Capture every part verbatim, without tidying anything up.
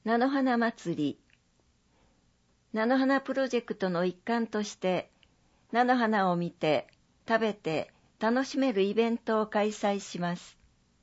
菜の花祭り。菜の花プロジェクトの一環として、菜の花を見て、食べて、楽しめるイベントを開催します。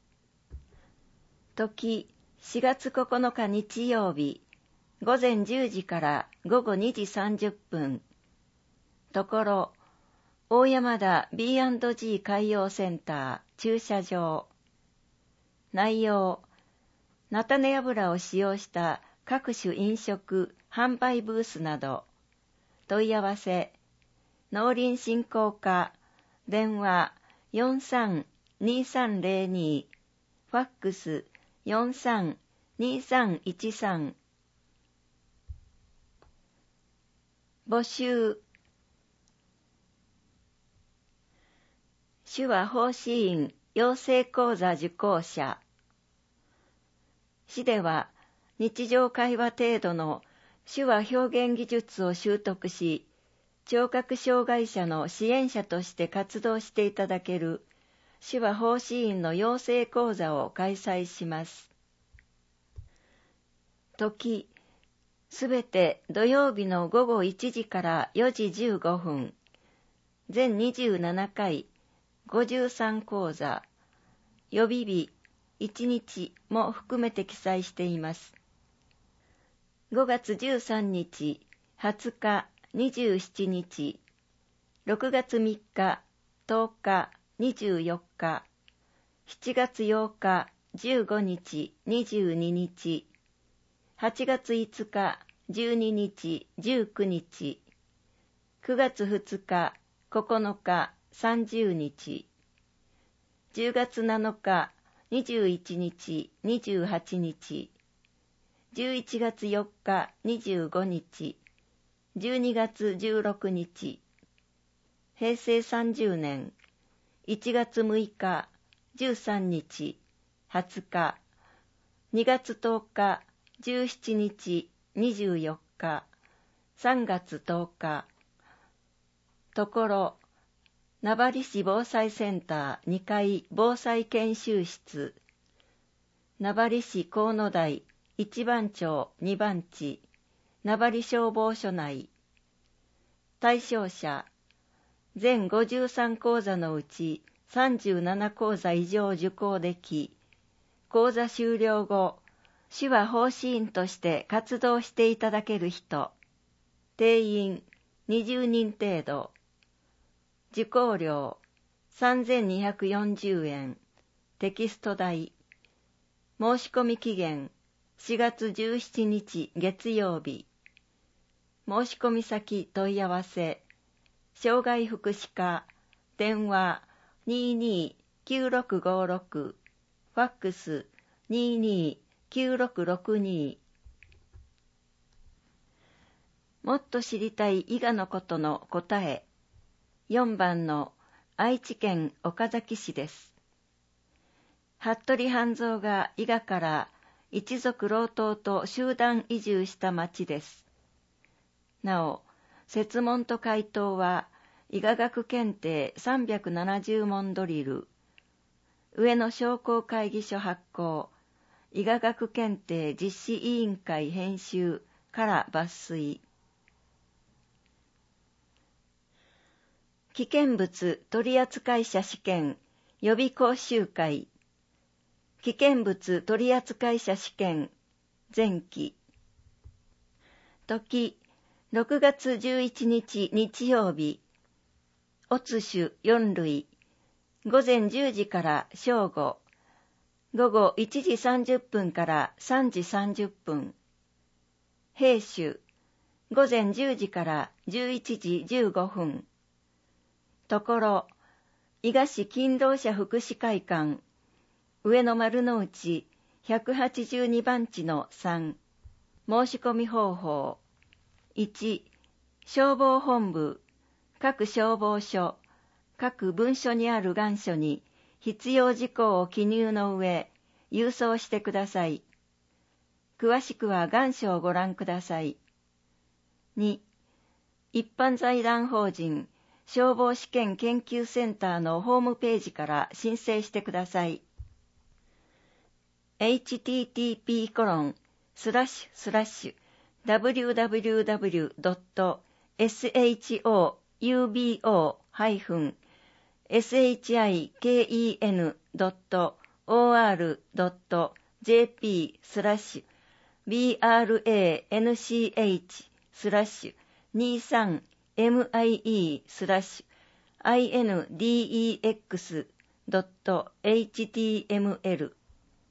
時、しがつここのか日曜日、ごぜんじゅうじからごごにじさんじゅっぷん。ところ、大山田 ビーアンドジー 海洋センター駐車場。内容、菜種油を使用した各種飲食、販売ブースなど。問い合わせ、農林振興課、電話 よんさんにさんぜろに、ファックス よんさんにさんいちさん。募集。手話奉仕員養成講座受講者。市では日常会話程度の手話表現技術を習得し、聴覚障害者の支援者として活動していただける手話奉仕員の養成講座を開催します。時、すべて土曜日のごごいちじからよじじゅうごふん、全にじゅうななかい、ごじゅうさん講座、予備日いちにちも含めて記載しています。ごがつじゅうさんにち、はつか、にじゅうしちにち、ろくがつみっか、とおか、にじゅうよっか、しちがつようか、じゅうごにち、にじゅうににち、はちがついつか、じゅうににち、じゅうくにち、くがつふつか、ここのか、さんじゅうにち、じゅうがつなのか、にじゅういちにち、にじゅうはちにち、じゅういちがつよっか、にじゅうごにち、じゅうにがつじゅうろくにち、へいせいさんじゅうねん、いちがつむいか、じゅうさんにち、はつか、にがつとおか、じゅうしちにち、にじゅうよっか、さんがつとおか。ところ、名張市防災センターにかい防災研修室、名張市河野台いちばん町にばん地、名張消防署内。対象者、全ごじゅうさん講座のうちさんじゅうなな講座以上受講でき、講座終了後、手話奉仕員として活動していただける人、定員にじゅうにん程度、受講料さんぜんにひゃくよんじゅうえん、テキスト代。申し込み期限しがつじゅうしちにち月曜日。申し込み先問い合わせ、障害福祉課、電話 にーにーきゅうろくごろく、ファックス にーにーきゅうろくろくに。もっと知りたい伊賀のことの答え。よんばんの愛知県岡崎市です。服部半蔵が伊賀から一族老頭と集団移住した町です。なお、設問と回答は伊賀学検定さんびゃくななじゅう問ドリル、上野商工会議所発行、伊賀学検定実施委員会編集から抜粋。危険物取扱者試験予備講習会。危険物取扱者試験前期。時、ろくがつじゅういちにち日曜日。おつしゅよんるい。ごぜんじゅうじから正午。ごごいちじさんじゅっぷんからさんじさんじゅっぷん。兵種。ごぜんじゅうじからじゅういちじじゅうごふん。ところ、伊賀市勤労者福祉会館、上野丸の内ひゃくはちじゅうにばん地のさん。申し込み方法。いち. 消防本部、各消防署、各文書にある願書に必要事項を記入の上、郵送してください。詳しくは願書をご覧ください。に. 一般財団法人消防試験研究センターのホームページから申請してください。エイチティーティーピーコロンスラッシュスラッシュ ダブリューダブリューダブリュードットショーボー シケンドットオーアールドットジェーピー スラッシュ ビーアールエーエヌシーエイチ スラッシュ にじゅうさん エムアイイー スラッシュ アイエヌディーイーエックス ドット エイチティーエムエル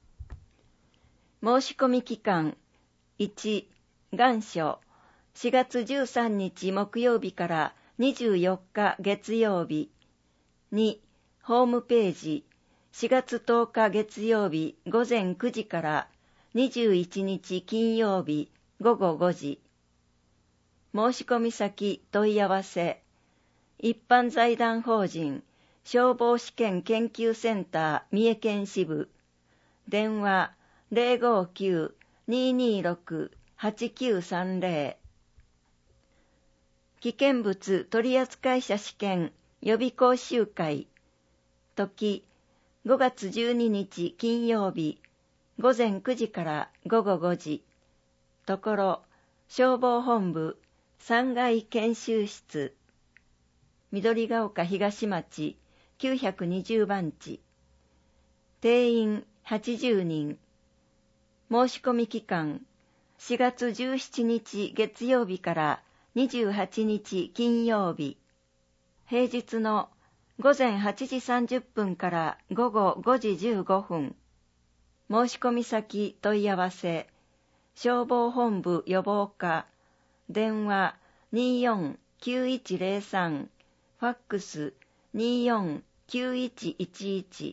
申し込み期間いち願書しがつじゅうさんにち木曜日からにじゅうよっか月曜日。にホームページしがつとおか月曜日午前くじからにじゅういちにち金曜日午後ごじ。申し込み先問い合わせ一般財団法人消防試験研究センター三重県支部電話 ゼロごきゅう にーにーろく はちきゅうさんゼロ 危険物取扱者試験予備講習会時ごがつじゅうににち金曜日午前くじから午後ごじところ消防本部さんがい研修室緑が丘東町きゅうひゃくにじゅうばんち定員はちじゅうにん申し込み期間しがつじゅうしちにち月曜日からにじゅうはちにち金曜日平日のごぜんはちじさんじゅっぷんから午後ごじじゅうごふん申し込み先問い合わせ消防本部予防課電話 にーよんきゅういちゼロさん ファックス にーよんきゅういちいちいち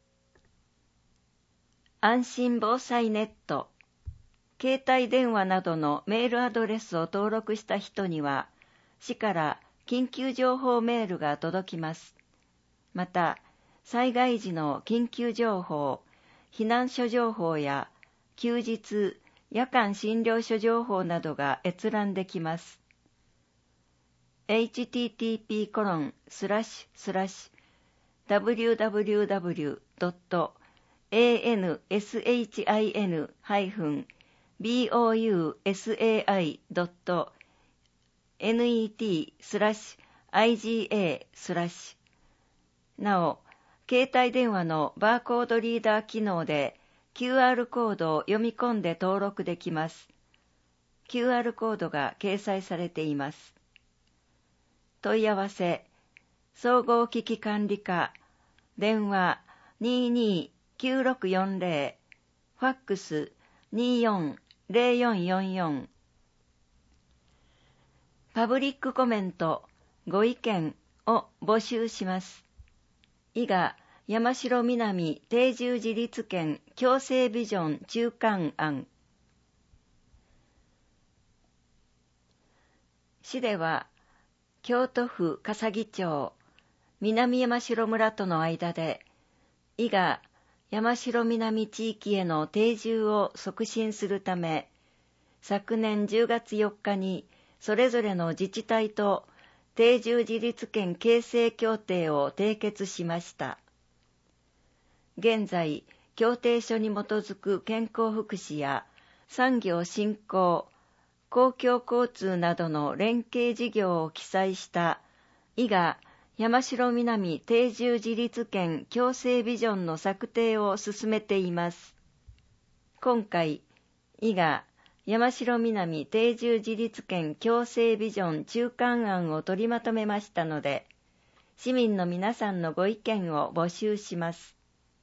安心防災ネット携帯電話などのメールアドレスを登録した人には市から緊急情報メールが届きます。また災害時の緊急情報避難所情報や休日夜間診療所情報などが閲覧できます。エイチティーティーピーコロンスラッシュスラッシュダブリューダブリューダブリュードットエーエヌエスエイチアイエヌハイフンビーオーユーエスエーアイドットネットスラッシュアイジーエースラッシュなお、携帯電話のバーコードリーダー機能で キューアール コードを読み込んで登録できます。キューアール コードが掲載されています。問い合わせ、総合危機管理課、電話 にーにーきゅうろくよんゼロ、ファックス にーよんゼロよんよんよん。パブリックコメント、ご意見を募集します。伊賀山城南定住自立県共生ビジョン中間案。市では、京都府笠置町、南山城村との間で、伊賀山城南地域への定住を促進するため、昨年じゅうがつよっかにそれぞれの自治体と定住自立県形成協定を締結しました。現在、協定書に基づく健康福祉や産業振興、公共交通などの連携事業を記載した伊賀山城南定住自立県共生ビジョンの策定を進めています。今回、伊賀山城南定住自立県共生ビジョン中間案を取りまとめましたので、市民の皆さんのご意見を募集します。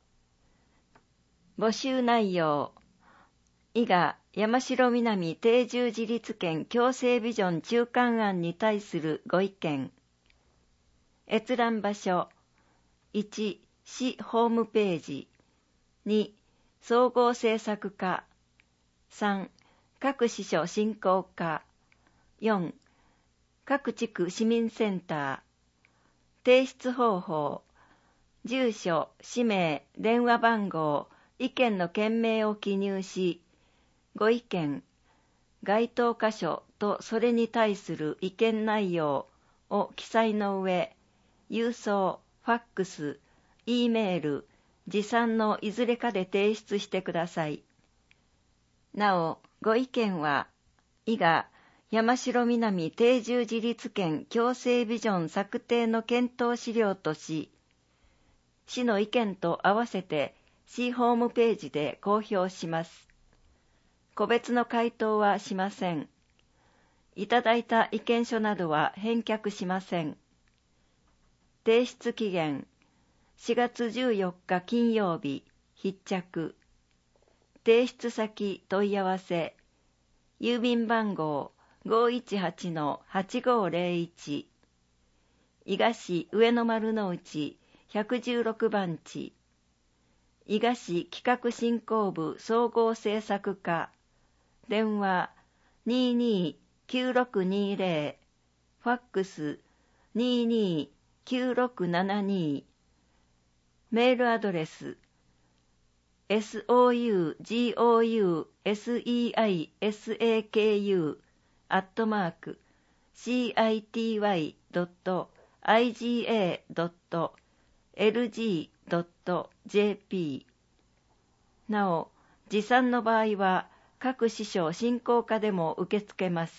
募集内容、伊賀山城南定住自立県共生ビジョン中間案に対するご意見。閲覧場所、いち市ホームページ、に総合政策課、さん各支所振興課、よん各地区市民センター、提出方法、住所、氏名、電話番号、意見の件名を記入し、ご意見、該当箇所とそれに対する意見内容を記載の上、郵送、ファックス、Eメール、持参のいずれかで提出してください。なお、 ご意見は、伊賀山城南定住自立権共生ビジョン策定の検討資料とし、市の意見と合わせて市ホームページで公表します。個別の回答はしません。いただいた意見書などは返却しません。提出期限しがつじゅうよっか金曜日必着。提出先問い合わせ郵便番号 ごーいちはちのはちごーぜろいち 伊賀市上野丸の内ひゃくじゅうろくばん地伊賀市企画振興部総合政策課電話 にーにーきゅうろくにーぜろ ファックス にーにーきゅうろくななにー メールアドレス ソウゴウセイサク アットマーク シーアイティーワイドットアイジーエードットエルジードットジェーピー なお、持参の場合は各支所振興課でも受け付けます。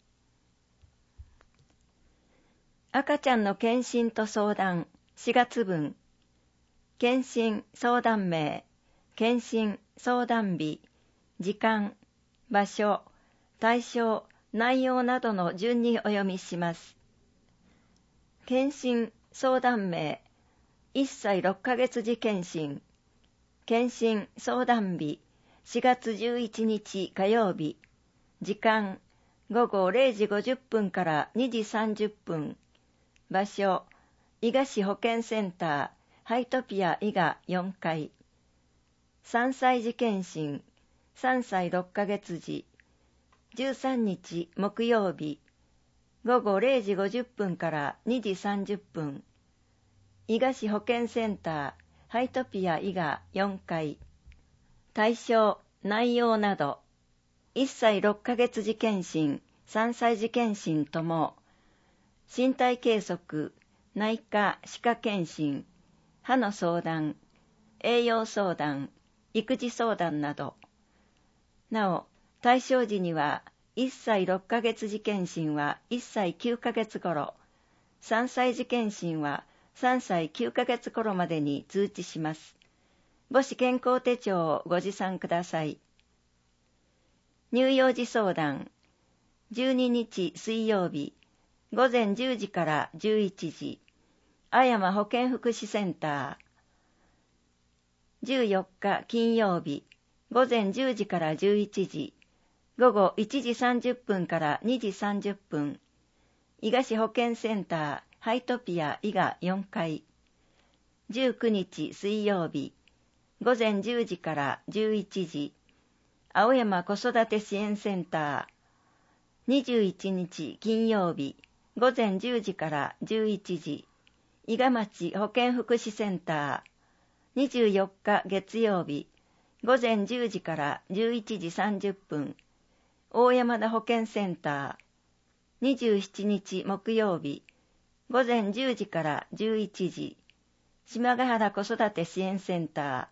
赤ちゃんの検診と相談しがつ分検診相談名検診相談日時間場所対象内容などの順にお読みします。検診相談名いっさいろっかげつ時検診検診相談日しがつじゅういちにち火曜日時間ごごれいじごじゅっぷんからにじさんじゅっぷん場所伊賀市保健センターハイトピア伊賀よんかいさんさい児検診さんさいろっかげつ時じゅうさんにち木曜日ごごれいじごじゅっぷんからにじさんじゅっぷん伊賀市保健センターハイトピア伊賀よんかい対象内容などいっさいろっかげつ時検診さんさい児検診とも身体計測内科歯科検診歯の相談栄養相談育児相談などなお対象時にはいっさいろっかげつ時検診はいっさいきゅうかげつ頃、さんさい児検診はさんさいきゅうかげつ頃までに通知します。母子健康手帳をご持参ください。乳幼児相談、じゅうににち水曜日、ごぜんじゅうじからじゅういちじ、あやま保健福祉センター。じゅうよっか金曜日、ごぜんじゅうじからじゅういちじ、ごごいちじさんじゅっぷんからにじさんじゅっぷん、伊賀市保健センターハイトピア伊賀よんかい。じゅうくにち水曜日、ごぜんじゅうじからじゅういちじ、青山子育て支援センター。にじゅういちにち金曜日、ごぜんじゅうじからじゅういちじ、伊賀町保健福祉センター。にじゅうよっか月曜日、ごぜんじゅうじからじゅういちじさんじゅっぷん、大山田保健センター。にじゅうしちにち木曜日、ごぜんじゅうじからじゅういちじ、島ヶ原子育て支援センター。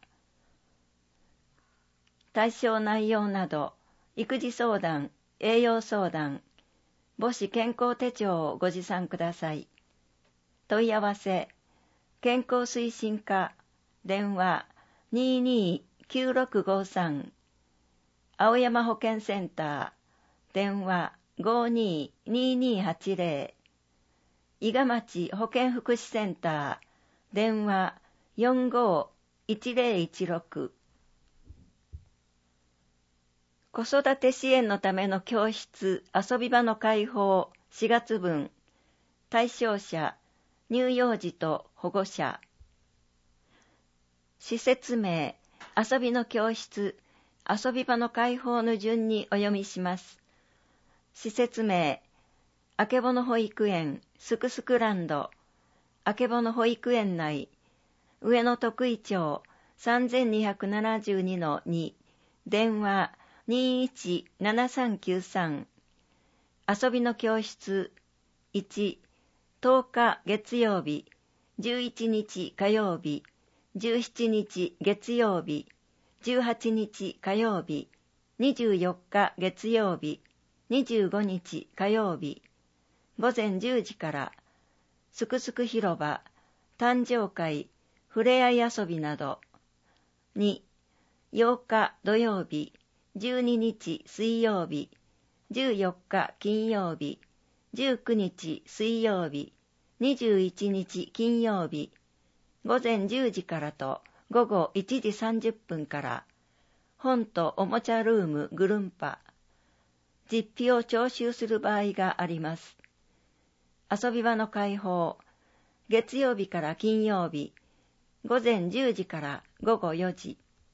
対象内容など、育児相談、栄養相談、母子健康手帳をご持参ください。問い合わせ、健康推進課、電話 にーにーきゅうろくごさん、青山保健センター、電話 ごーにーにーにーはちぜろ、伊賀町保健福祉センター、電話よんごーいちぜろいちろく。子育て支援のための教室、遊び場の開放しがつ分、対象者、乳幼児と保護者。施設名、遊びの教室、遊び場の開放の順にお読みします。施設名、あけぼの保育園、すくすくランド、あけぼの保育園内、上野徳井町 さんぜんにひゃくななじゅうにのに、電話 にーいちななさんきゅうさん、遊びの教室、いち、とおか月曜日、じゅういちにち火曜日、じゅうしちにち月曜日、じゅうはちにち火曜日、 にじゅうよっか月曜日、にじゅうごにち火曜日、午前じゅうじから、すくすく広場、誕生会、ふれあい遊びなど。に、ようか土曜日、じゅうににち水曜日、じゅうよっか金曜日、じゅうくにち水曜日、にじゅういちにち金曜日、午前じゅうじからと午後いちじさんじゅっぷんから、本とおもちゃルームぐるんぱ、実費を徴収する場合があります。遊び場の開放、月曜日から金曜日、午前じゅうじから午後よじ。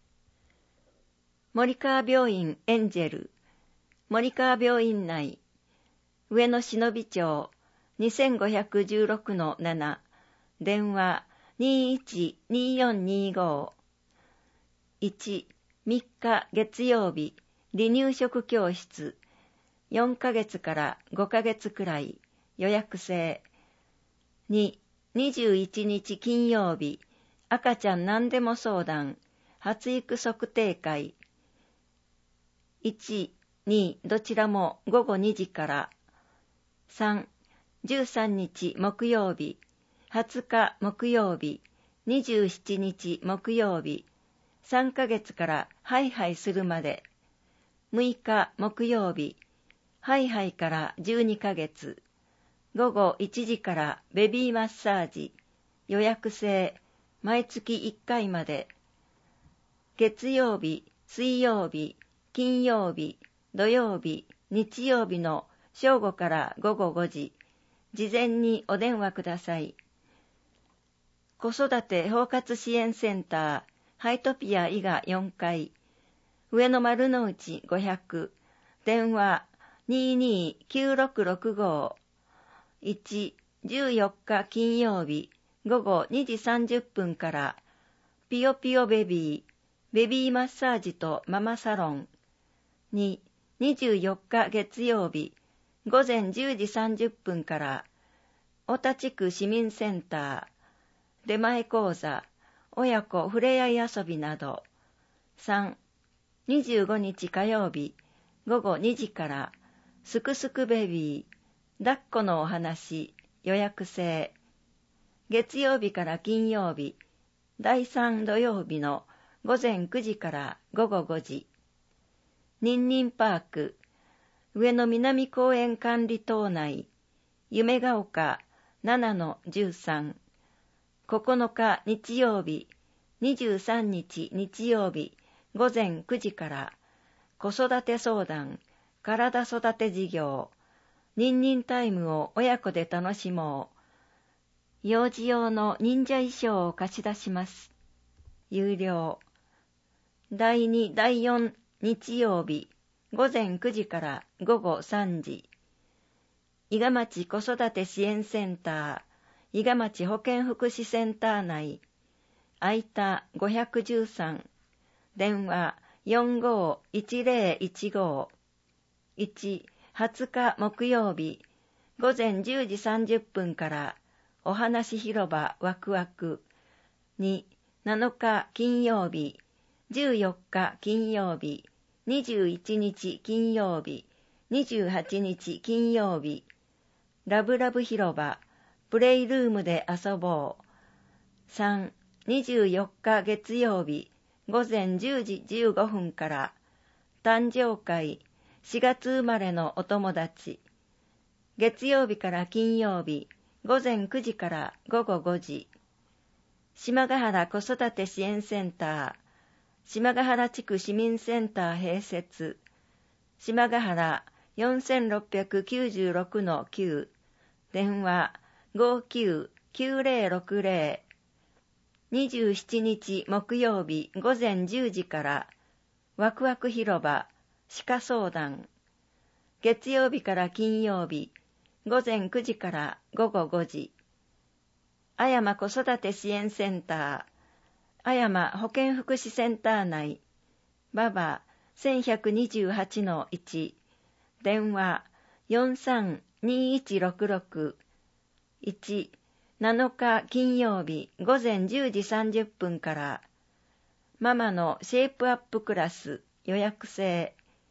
森川病院エンジェル、森川病院内、上野忍び町 にせんごひゃくじゅうろくのなな、電話 にいちによんにご。いち、みっか月曜日、離乳食教室、よんかげつからごかげつくらい、予約制。に、にじゅういちにち金曜日、赤ちゃん何でも相談、発育測定会。いち、にどちらもごごにじから。さん、じゅうさんにち木曜日、はつか木曜日、にじゅうしちにち木曜日、さんかげつからハイハイするまで。むいか木曜日、ハイハイからじゅうにかげつ、ごごいちじからベビーマッサージ、予約制、毎月いっかいまで。月曜日、水曜日、金曜日、土曜日、日曜日の正午からごごごじ、事前にお電話ください。子育て包括支援センター、ハイトピア伊賀よんかい、上野丸の内ごひゃく、電話 にーにーきゅうろくろくご。いち、じゅうよっか金曜日、午後にじさんじゅっぷんから、ピヨピヨベビー、ベビーマッサージとママサロン。に、にじゅうよっか月曜日、午前じゅうじさんじゅっぷんから、小田地区市民センター、出前講座、親子ふれあい遊びなど。さん、にじゅうごにち火曜日、午後にじから、すくすくベビー、抱っこのお話、予約制。月曜日から金曜日、だいさん土曜日の午前くじから午後ごじ。ニンニンパーク、上野南公園管理棟内、夢が丘 ななのじゅうさん。ここのか日曜日、にじゅうさんにち日曜日、午前くじから、子育て相談、体育て事業、ニンニンタイムを親子で楽しもう。幼児用の忍者衣装を貸し出します。有料。だいに、だいよん日曜日、午前くじから午後さんじ。伊賀町子育て支援センター、伊賀町保健福祉センター内、空いたごひゃくじゅうさん、電話 よんごいちぜろいちご。いち、はつか木曜日、午前じゅうじさんじゅっぷんから、お話広場ワクワク。に、なのか金曜日、じゅうよっか金曜日、にじゅういちにち金曜日、にじゅうはちにち金曜日、ラブラブ広場、プレイルームで遊ぼう。さん、にじゅうよっか月曜日、午前じゅうじじゅうごふんから、誕生会、しがつ生まれのお友達。月曜日から金曜日、午前くじから午後ごじ。島ヶ原子育て支援センター、島ヶ原地区市民センター併設、島ヶ原 よんろくきゅうろくのきゅう、電話 ごきゅうきゅうぜろろくぜろ。にじゅうしちにち木曜日午前じゅうじから、ワクワク広場、鹿相談。月曜日から金曜日、午前くじから午後ごじ。あやま子育て支援センター、あやま保健福祉センター内、ババ せんひゃくにじゅうはちのいち、電話 よんさんにいちろくろく。いち、なのか金曜日午前じゅうじさんじゅっぷんから、ママのシェイプアップクラス予約制、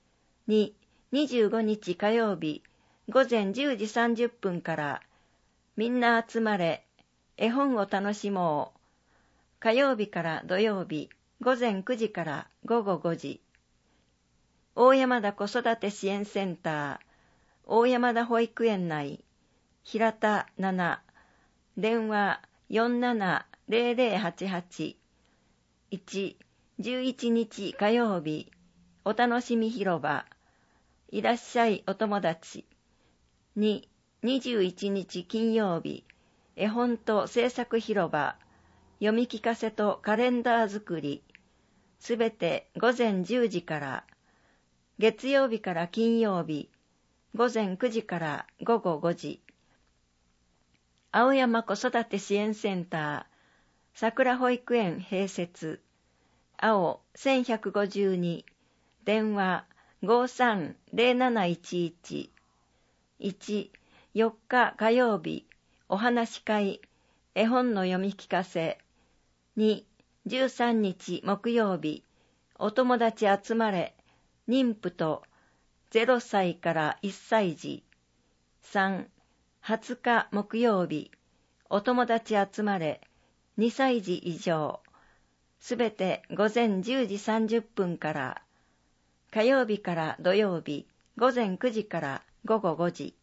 に、にじゅうごにち火曜日午前じゅうじさんじゅっぷんからみんな集まれ、絵本を楽しもう。火曜日から土曜日午前くじから午後ごじ。大山田子育て支援センター、大山田保育園内、平田なな、電話 よんななゼロゼロはちはち。いち、じゅういちにち火曜日、お楽しみ広場、いらっしゃいお友達。に、にじゅういちにち金曜日、絵本と制作広場、読み聞かせとカレンダー作り、すべて午前じゅうじから、月曜日から金曜日、午前くじから午後ごじ。青山子育て支援センター、桜保育園併設、青せんひゃくごじゅうに、電話 ごーさんゼロなないちいち。いち、よっか火曜日、お話し会、絵本の読み聞かせ。に、じゅうさんにち木曜日、お友達集まれ、妊婦とゼロさいからいっさい児。さん、はつか木曜日、お友達集まれ、にさい児以上。すべて午前じゅうじさんじゅっぷんから、火曜日から土曜日、午前くじから午後ごじ。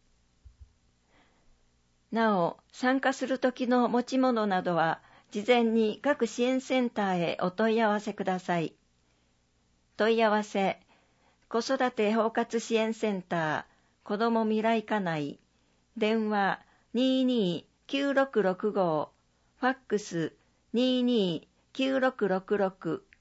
なお、参加するときの持ち物などは、事前に各支援センターへお問い合わせください。問い合わせ、子育て包括支援センター、子ども未来課内、電話 にーにーきゅうろくろくご、ファックス にーにーきゅうろくろくろく